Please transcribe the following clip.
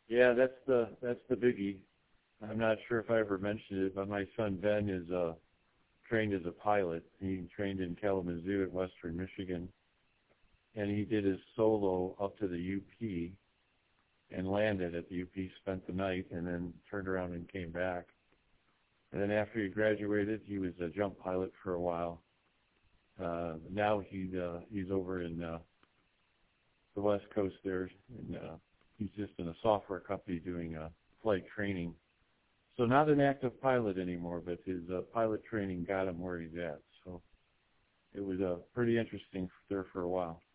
Yeah, that's the biggie. I'm not sure if I ever mentioned it, but my son Ben is trained as a pilot. He trained in Kalamazoo at Western Michigan, and he did his solo up to the UP and landed at the UP, spent the night, and then turned around and came back. And then after he graduated, he was a jump pilot for a while. Now he's over in the West Coast there, and he's just in a software company doing flight training. So not an active pilot anymore, but his pilot training got him where he's at. So it was pretty interesting there for a while.